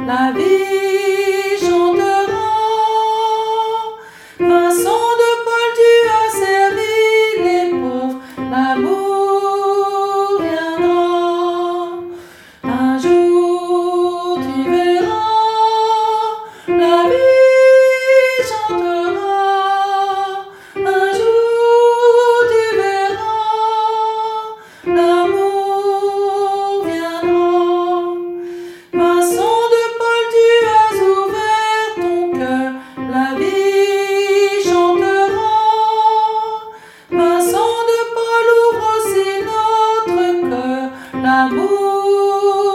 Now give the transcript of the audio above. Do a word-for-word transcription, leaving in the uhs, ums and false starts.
la vie chantera. Vincent de Paul, tu as servi les pauvres, l'amour viendra. Un jour tu verras, la vie chantera. Un jour tu verras, l'amour viendra. Vincent de Paul, tu as ouvert ton cœur, la vie chantera. Vincent de Paul, ouvre aussi notre cœur, l'amour